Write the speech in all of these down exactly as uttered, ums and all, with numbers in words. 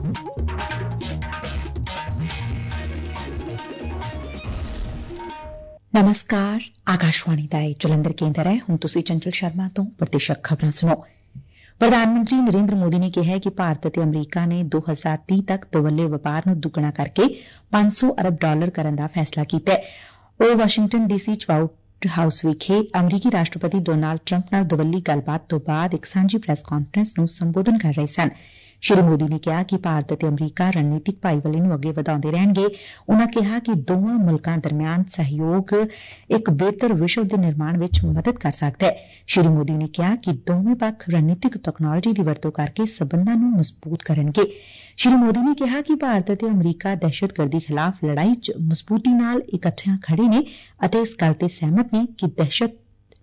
नमस्कार, आकाशवाणी ਦਾ ਇਹ ਜਲੰਧਰ ਕੇਂਦਰ ਹੈ। ਹੁਣ ਤੁਸੀਂ ਚੰਚਲ ਸ਼ਰਮਾ ਤੋਂ ਪ੍ਰਤੀਸ਼ਤ ਖਬਰਾਂ ਸੁਣੋ। ਪ੍ਰਧਾਨ ਮੰਤਰੀ ਨਰਿੰਦਰ ਮੋਦੀ ਨੇ ਕਿਹਾ ਹੈ ਕਿ ਭਾਰਤ ਅਤੇ ਅਮਰੀਕਾ ਨੇ ਦੋ ਹਜ਼ਾਰ ਤੀਹ ਤੱਕ ਦੋਵੱਲੇ ਵਪਾਰ ਨੂੰ ਦੁੱਗਣਾ ਕਰਕੇ ਪੰਜ ਸੌ ਅਰਬ ਡਾਲਰ ਕਰਨ ਦਾ ਫੈਸਲਾ ਕੀਤਾ ਹੈ। ਉਹ ਵਾਸ਼ਿੰਗਟਨ ਡੀਸੀ ਚ ਵਾਈਟ ਹਾਊਸ ਵਿਖੇ ਅਮਰੀਕੀ ਰਾਸ਼ਟਰਪਤੀ ਡੋਨਾਲਡ ਟਰੰਪ ਨਾਲ ਦੋਵੱਲੀ ਗੱਲਬਾਤ ਤੋਂ ਬਾਅਦ ਇੱਕ ਸਾਂਝੀ ਪ੍ਰੈਸ ਕਾਨਫਰੰਸ ਨੂੰ ਸੰਬੋਧਨ ਕਰ ਰਹੇ ਸਨ। ਸ਼੍ਰੀ ਮੋਦੀ ਨੇ ਕਿਹਾ ਕਿ ਭਾਰਤ ਅਤੇ ਅਮਰੀਕਾ ਰਣਨੀਤਿਕ ਭਾਈਵਾਲੀ ਨੂੰ ਅੱਗੇ ਵਧਾਉਂਦੇ ਰਹਿਣਗੇ। ਉਨੂਾਂ ਕਿਹਾ ਕਿ ਦੋਵਾਂ ਮੁਲਕਾਂ ਦਰਮਿਆਨ ਸਹਿਯੋਗ ਇੱਕ ਬਿਹਤਰ ਵਿਸ਼ਵ ਦੇ ਨਿਰਮਾਣ ਵਿੱਚ ਮਦਦ ਕਰ ਸਕਦਾ ਹੈ। ਸ਼੍ਰੀ ਮੋਦੀ ਨੇ ਕਿਹਾ ਕਿ ਦੋਵੇਂ ਪੱਖ ਰਣਨੀਤਿਕ ਤਕਨਾਲੋਜੀ ਦੀ ਵਰਤੋਂ ਕਰਕੇ ਸਬੰਧਾਂ ਨੂੰ ਮਜ਼ਬੂਤ ਕਰਨਗੇ। ਸ਼੍ਰੀ ਮੋਦੀ ਨੇ ਕਿਹਾ ਕਿ ਭਾਰਤ ਅਤੇ ਅਮਰੀਕਾ ਦਹਿਸ਼ਤਗਰਦੀ ਖਿਲਾਫ਼ ਲੜਾਈ ਚ ਮਜ਼ਬੂਤੀ ਨਾਲ ਇਕੱਠਿਆਂ ਖੜੇ ਨੇ ਅਤੇ ਇਸ ਗੱਲ ਤੇ ਸਹਿਮਤ ਨੇ ਕਿ ਦਹਿਸ਼ਤ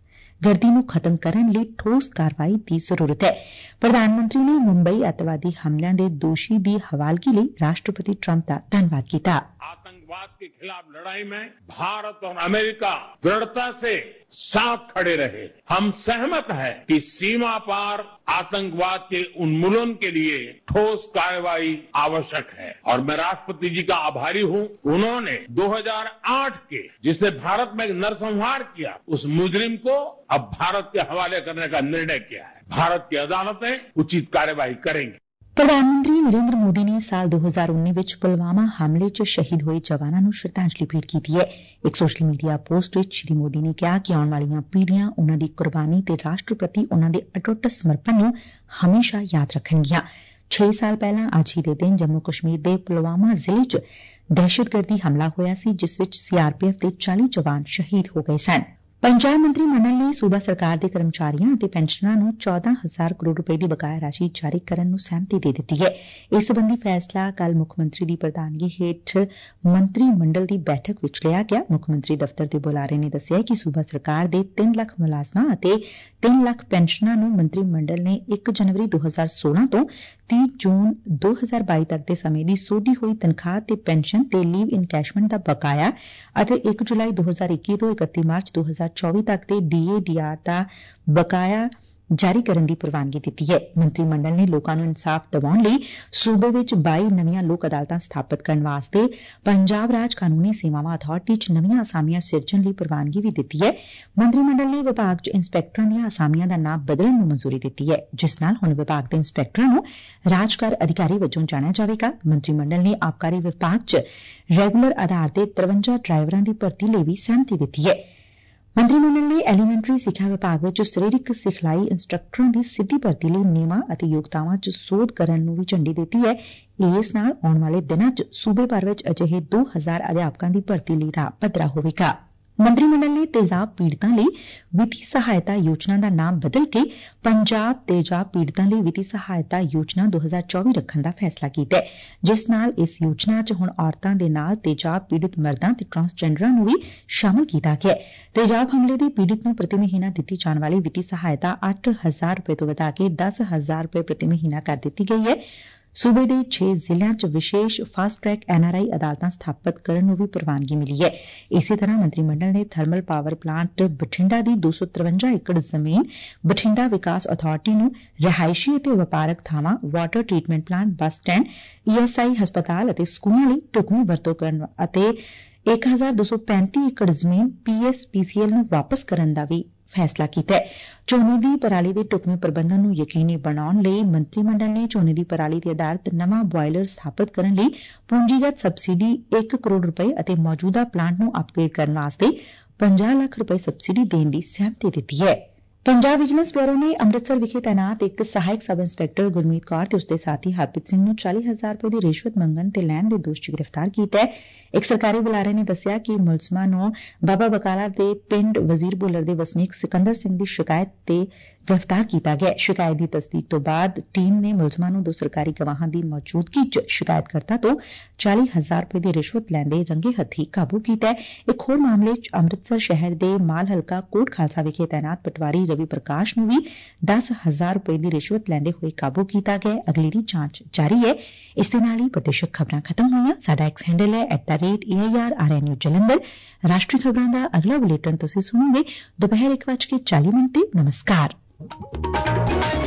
ਗਰਦੀ ਨੂੰ ਖਤਮ ਕਰਨ ਲਈ ਠੋਸ ਕਾਰਵਾਈ ਦੀ ਜ਼ਰੂਰਤ ਹੈ। ਪ੍ਰਧਾਨ ਮੰਤਰੀ ਨੇ ਮੁੰਬਈ ਅੱਤਵਾਦੀ ਹਮਲਿਆਂ ਦੇ ਦੋਸ਼ੀ ਦੀ ਹਵਾਲਗੀ ਲਈ ਰਾਸ਼ਟਰਪਤੀ ਟਰੰਪ ਦਾ ਧੰਨਵਾਦ ਕੀਤਾ। आतंकवाद के खिलाफ लड़ाई में भारत और अमेरिका दृढ़ता से साथ खड़े रहे। हम सहमत हैं कि सीमा पार आतंकवाद के उन्मूलन के लिए ठोस कार्रवाई आवश्यक है और मैं राष्ट्रपति जी का आभारी हूं। उन्होंने दो हज़ार आठ के जिसने भारत में नरसंहार किया उस मुजरिम को अब भारत के हवाले करने का निर्णय किया है। भारत की अदालतें उचित कार्रवाई करेंगी। ਪ੍ਰਧਾਨ ਮੰਤਰੀ ਨਰਿੰਦਰ ਮੋਦੀ ਨੇ ਸਾਲ ਦੋ ਹਜ਼ਾਰ ਉੱਨੀ ਵਿੱਚ ਪੁਲਵਾਮਾ ਹਮਲੇ ਚ ਸ਼ਹੀਦ ਹੋਏ ਜਵਾਨਾਂ ਨੂੰ ਸ਼ਰਧਾਂਜਲੀ ਭੇਟ ਕੀਤੀ ਹੈ। ਇੱਕ ਸੋਸ਼ਲ ਮੀਡੀਆ ਪੋਸਟ ਵਿੱਚ ਸ਼੍ਰੀ ਮੋਦੀ ਨੇ ਕਿਹਾ ਕਿ ਆਉਣ ਵਾਲੀਆਂ ਪੀੜ੍ਹੀਆਂ ਉਨੂਾਂ ਦੀ ਕੁਰਬਾਨੀ ਤੇ ਰਾਸ਼ਟਰ ਪ੍ਰਤੀ ਉਨੂਾਂ ਦੇ ਅਟੁੱਟ ਸਮਰਪਣ ਨੂੰ ਹਮੇਸ਼ਾ ਯਾਦ ਰੱਖਣਗੀਆਂ। ਛੇ ਸਾਲ ਪਹਿਲਾਂ ਅੱਜ ਹੀ ਦੇ ਦਿਨ ਜੰਮੂ ਕਸ਼ਮੀਰ ਦੇ ਪੁਲਵਾਮਾ ਜ਼ਿਲ੍ਹੇ ਚ ਦਹਿਸ਼ਤਗਰਦੀ ਹਮਲਾ ਹੋਇਆ ਸੀ, ਜਿਸ ਵਿੱਚ ਸੀ ਆਰ ਪੀ ਐਫ ਦੇ ਚਾਲੀ ਜਵਾਨ ਸ਼ਹੀਦ ਹੋ ਗਏ ਸਨ। ਪੰਜਾਬ ਮੰਤਰੀ ਮੰਡਲ ਨੇ ਸੂਬਾ ਸਰਕਾਰ ਦੇ ਕਰਮਚਾਰੀਆਂ ਅਤੇ ਪੈਨਸ਼ਨਰਾਂ ਨੂੰ ਚੌਦਾਂ ਹਜ਼ਾਰ ਕਰੋੜ ਰੁਪਏ ਦੀ ਬਕਾਇਆ ਰਾਸ਼ੀ ਜਾਰੀ ਕਰਨ ਨੂੰ ਸਹਿਮਤੀ ਦੇ ਦਿੱਤੀ ਹੈ। ਇਸ ਸਬੰਧੀ ਫੈਸਲਾ ਕੱਲ੍ਹ ਮੁੱਖ ਮੰਤਰੀ ਦੀ ਪ੍ਰਧਾਨਗੀ ਹੇਠ ਮੰਤਰੀ ਮੰਡਲ ਦੀ ਬੈਠਕ ਵਿੱਚ ਲਿਆ ਗਿਆ। ਮੁੱਖ ਮੰਤਰੀ ਦਫ਼ਤਰ ਦੇ ਬੁਲਾਰੇ ਨੇ ਦੱਸਿਆ ਕਿ ਸੂਬਾ ਸਰਕਾਰ ਦੇ ਤਿੰਨ ਲੱਖ ਮੁਲਾਜ਼ਮਾਂ ਅਤੇ ਤਿੰਨ ਲੱਖ ਪੈਨਸ਼ਨਰਾਂ ਨੂੰ ਮੰਤਰੀ ਮੰਡਲ ਨੇ ਇੱਕ ਜਨਵਰੀ ਦੋ ਹਜ਼ਾਰ ਸੋਲਾਂ ਤੋਂ ਤੀਹ ਜੂਨ ਦੋ ਹਜ਼ਾਰ ਬਾਈ ਤੱਕ ਦੇ ਸਮੇਂ ਦੀ ਸੋਧੀ ਹੋਈ ਤਨਖਾਹ ਤੇ ਪੈਨਸ਼ਨ ਤੇ ਲੀਵ ਇਨਕੈਸ਼ਮੈਂਟ ਦਾ ਬਕਾਇਆ ਅਤੇ ਇੱਕ ਜੁਲਾਈ ਦੋ ਹਜ਼ਾਰ ਇੱਕੀ ਤੋਂ ਇਕੱਤੀ ਮਾਰਚ ਦੋ ਹਜ਼ਾਰ ਚੌਵੀ ਤੱਕ ਦੇ ਡੀ ਏ ਡੀ ਆਰ ਦਾ ਬਕਾਇਆ ਜਾਰੀ ਕਰਨ ਦੀ ਪ੍ਰਵਾਨਗੀ ਦਿੱਤੀ ਹੈ। ਮੰਤਰੀ ਮੰਡਲ ਨੇ ਲੋਕਾਂ ਨੂੰ ਇਨਸਾਫ਼ ਦਿਵਾਉਣ ਲਈ ਸੂਬੇ ਵਿੱਚ ਬਾਈ ਨਵੀਆਂ ਲੋਕ ਅਦਾਲਤਾਂ ਸਥਾਪਿਤ ਕਰਨ ਵਾਸਤੇ ਪੰਜਾਬ ਰਾਜ ਕਾਨੂੰਨੀ ਸੇਵਾਵਾਂ ਅਥਾਰਟੀ ਚ ਨਵੀਆਂ ਅਸਾਮੀਆਂ ਸਿਰਜਣ ਲਈ ਪ੍ਰਵਾਨਗੀ ਵੀ ਦਿੱਤੀ ਹੈ। ਮੰਤਰੀ ਮੰਡਲ ਨੇ ਵਿਭਾਗ ਚ ਇੰਸਪੈਕਟਰਾਂ ਦੀਆਂ ਅਸਾਮੀਆਂ ਦਾ ਨਾਮ ਬਦਲਣ ਨੂੰ ਮਨਜ਼ੂਰੀ ਦਿੱਤੀ ਹੈ, ਜਿਸ ਨਾਲ ਹੁਣ ਵਿਭਾਗ ਦੇ ਇੰਸਪੈਕਟਰਾਂ ਨੂੰ ਰਾਜਕਾਰ ਅਧਿਕਾਰੀ ਵਜੋਂ ਜਾਣਿਆ ਜਾਵੇਗਾ। ਮੰਤਰੀ ਮੰਡਲ ਨੇ ਆਬਕਾਰੀ ਵਿਭਾਗ ਚ ਰੈਗੂਲਰ ਆਧਾਰ ਤੇ ਤਰਵੰਜਾ ਡਰਾਈਵਰਾਂ ਦੀ ਭਰਤੀ ਲਈ ਵੀ ਸਹਿਮਤੀ ਦਿੱਤੀ ਹੈ। ਮੰਤਰੀ ਮੰਡਲ ਨੇ ਐਲੀਮੈਂਟਰੀ ਸਿੱਖਿਆ ਵਿਭਾਗ ਵਿੱਚ ਸਰੀਰਕ ਸਿਖਲਾਈ ਇੰਸਟ੍ਰਕਟਰਾਂ ਦੀ ਸਿੱਧੀ ਭਰਤੀ ਲਈ ਨਿਯਮਾਂ ਅਤੇ ਯੋਗਤਾਵਾਂ ਚ ਸੋਧ ਕਰਨ ਨੂੰ ਵੀ ਝੰਡੀ ਦਿੱਤੀ ਹੈ। ਇਸ ਨਾਲ ਆਉਣ ਵਾਲੇ ਦਿਨਾਂ ਚ ਸੂਬੇ ਭਰ ਵਿੱਚ ਅਜਿਹੇ ਦੋ ਹਜ਼ਾਰ ਅਧਿਆਪਕਾਂ ਦੀ ਭਰਤੀ ਲਈ ਰਾਹ ਪੱਧਰਾ ਹੋਵੇਗਾ। ਮੰਤਰੀ ਮੰਡਲ ਨੇ ਤੇਜ਼ਾਬ ਪੀੜਤਾਂ ਲਈ ਵਿੱਤੀ ਸਹਾਇਤਾ ਯੋਜਨਾ ਦਾ ਨਾਮ ਬਦਲ ਕੇ ਪੰਜਾਬ ਤੇਜ਼ਾਬ ਪੀੜਤਾਂ ਲਈ ਵਿੱਤੀ ਸਹਾਇਤਾ ਯੋਜਨਾ ਦੋ ਹਜ਼ਾਰ ਚੌਵੀ ਰੱਖਣ ਦਾ ਫੈਸਲਾ ਕੀਤਾ ਹੈ, ਜਿਸ ਨਾਲ ਇਸ ਯੋਜਨਾ ਚ ਹੁਣ ਔਰਤਾਂ ਦੇ ਨਾਲ ਤੇਜ਼ਾਬ ਪੀੜਤ ਮਰਦਾਂ ਤੇ ਟਰਾਂਸਜੈਂਡਰਾਂ ਨੂੰ ਵੀ ਸ਼ਾਮਲ ਕੀਤਾ ਗਿਆ ਹੈ। ਤੇਜ਼ਾਬ ਹਮਲੇ ਦੇ ਪੀੜਤ ਨੂੰ ਪ੍ਰਤੀ ਮਹੀਨਾ ਦਿੱਤੀ ਜਾਣ ਵਾਲੀ ਵਿੱਤੀ ਸਹਾਇਤਾ ਅੱਠ ਹਜ਼ਾਰ ਰੁਪਏ ਤੋਂ ਵਧਾ ਕੇ ਦਸ ਹਜ਼ਾਰ ਰੁਪਏ ਪ੍ਰਤੀ ਮਹੀਨਾ ਕਰ ਦਿੱਤੀ ਗਈ ਹੈ। ਸੂਬੇ ਦੇ ਛੇ ਜ਼ਿਲ੍ਹਿਆਂ ਚ ਵਿਸ਼ੇਸ਼ fast track N R I ਅਦਾਲਤਾਂ ਸਥਾਪਿਤ ਕਰਨ ਨੂੰ ਵੀ ਪ੍ਰਵਾਨਗੀ ਮਿਲੀ ਹੈ। ਇਸੇ ਤਰ੍ਹਾਂ ਮੰਤਰੀ ਮੰਡਲ ਨੇ ਥਰਮਲ ਪਾਵਰ ਪਲਾਂਟ ਬਠਿੰਡਾ ਦੀ ਦੋ ਸੌ ਤਰਵੰਜਾ ਏਕੜ ਜ਼ਮੀਨ ਬਠਿੰਡਾ ਵਿਕਾਸ ਅਥਾਰਟੀ ਨੂੰ ਰਿਹਾਇਸ਼ੀ ਅਤੇ ਵਪਾਰਕ ਥਾਵਾਂ, water treatment plant, bus stand, E S I ਹਸਪਤਾਲ ਅਤੇ ਸਕੂਲਾਂ ਲਈ ਢੁਕਵੀਂ ਵਰਤੋਂ ਕਰਨ ਅਤੇ ਇੱਕ ਹਜ਼ਾਰ ਦੋ ਸੌ ਪੈਂਤੀ ਏਕੜ ਜ਼ਮੀਨ ਪੀ ਐਸ ਪੀ ਸੀ ਐਲ ਨੂੰ ਵਾਪਸ ਕਰਨ ਦਾ ਵੀ ਫੈਸਲਾ ਕੀਤਾ ਹੈ। ਝੋਨੇ ਦੀ ਪਰਾਲੀ ਦੇ ਢੁਕਵੇਂ ਪ੍ਰਬੰਧਨ ਨੂੰ ਯਕੀਨੀ ਬਣਾਉਣ ਲਈ ਮੰਤਰੀ ਮੰਡਲ ਨੇ ਝੋਨੇ ਦੀ ਪਰਾਲੀ ਤੇ ਆਧਾਰਿਤ ਨਵਾਂ ਬੋਇਲਰ ਸਥਾਪਿਤ ਕਰਨ ਲਈ ਪੂੰਜੀਗਤ ਸਬਸਿਡੀ ਇੱਕ ਕਰੋੜ ਰੁਪਏ ਅਤੇ ਮੌਜੂਦਾ ਪਲਾਂਟ ਨੂੰ ਅਪਗ੍ਰੇਡ ਕਰਨ ਵਾਸਤੇ ਪੰਜਾਹ ਲੱਖ ਰੁਪਏ ਸਬਸਿਡੀ ਦੇਣ ਦੀ ਸਹਿਮਤੀ ਦਿੱਤੀ ਹੈ। ਪੰਜਾਬ ਵਿਜੀਲੈਂਸ ਬਿਊਰੋ ਨੇ ਅੰਮ੍ਰਿਤਸਰ ਵਿਖੇ ਤਾਇਨਾਤ ਇੱਕ ਸਹਾਇਕ ਸਬ ਇੰਸਪੈਕਟਰ ਗੁਰਮੀਤ ਕੌਰ ਤੇ ਉਸਦੇ ਸਾਥੀ ਹਰਪ੍ਰੀਤ ਸਿੰਘ ਨੂੰ ਚਾਲੀ ਹਜ਼ਾਰ ਰੁਪਏ ਦੀ ਰਿਸ਼ਵਤ ਮੰਗਣ ਤੇ ਲੈਣ ਦੇ ਦੋਸ਼ ਚ ਗ੍ਰਿਫਤਾਰ ਕੀਤਾ ਹੈ। ਇੱਕ ਸਰਕਾਰੀ ਬੁਲਾਰੇ ਨੇ ਦੱਸਿਆ ਕਿ ਮੁਲਜ਼ਮਾਂ ਨੂੰ ਬਾਬਾ ਬਕਾਲਾ ਦੇ ਪਿੰਡ ਵਜ਼ੀਰ ਬੁਲਰ ਦੇ ਵਸਨੀਕ ਸਿਕੰਦਰ ਸਿੰਘ ਦੀ ਸ਼ਿਕਾਇਤ ਤੇ ਗ੍ਰਿਫਤਾਰ ਕੀਤਾ ਗਿਆ। ਸ਼ਿਕਾਇਤ ਦੀ ਤਸਦੀਕ ਤੋਂ ਬਾਅਦ ਟੀਮ ਨੇ ਮੁਲਜ਼ਮਾਂ ਨੂੰ ਦੋ ਸਰਕਾਰੀ ਗਵਾਹਾਂ ਦੀ ਮੌਜੂਦਗੀ ਚ ਸ਼ਿਕਾਇਤਕਰਤਾ ਤੋਂ ਚਾਲੀ ਹਜ਼ਾਰ ਰੁਪਏ ਦੀ ਰਿਸ਼ਵਤ ਲੈਂਦੇ ਰੰਗੇ ਹੱਥੀ ਕਾਬੂ ਕੀਤਾ ਹੈ। ਇੱਕ ਹੋਰ ਮਾਮਲੇ ਚ ਅੰਮ੍ਰਿਤਸਰ ਸ਼ਹਿਰ ਦੇ ਮਾਲ ਹਲਕਾ ਕੋਟ ਖਾਲਸਾ ਵਿਖੇ ਤਾਇਨਾਤ ਪਟਵਾਰੀ ਰਵੀ ਪ੍ਰਕਾਸ਼ ਨੂੰ ਵੀ ਦਸ ਹਜ਼ਾਰ ਰੁਪਏ ਦੀ ਰਿਸ਼ਵਤ ਲੈਂਦੇ ਹੋਏ ਕਾਬੂ ਕੀਤਾ ਗਿਆ। ਅਗਲੇਰੀ ਜਾਂਚ ਜਾਰੀ ਹੈ। ਇਸ ਦੇ ਨਾਲ ਹੀ ਪ੍ਰਦੇਸ਼ਕ ਖਬਰਾਂ ਖਤਮ ਹੋਈਆਂ। ਸਾਡਾ ਐਕਸ ਹੈਂਡਲ ਹੈ at the rate A I R R N U Jalandhar. ਰਾਸ਼ਟਰੀ ਖਬਰਾਂ ਦਾ ਅਗਲਾ ਬੁਲੇਟਿਨ ਤੁਸੀਂ ਸੁਣੋਗੇ ਦੁਪਹਿਰ ਇੱਕ ਵੱਜ ਕੇ ਚਾਲੀ ਮਿੰਟ ਤੇ। ਨਮਸਕਾਰ।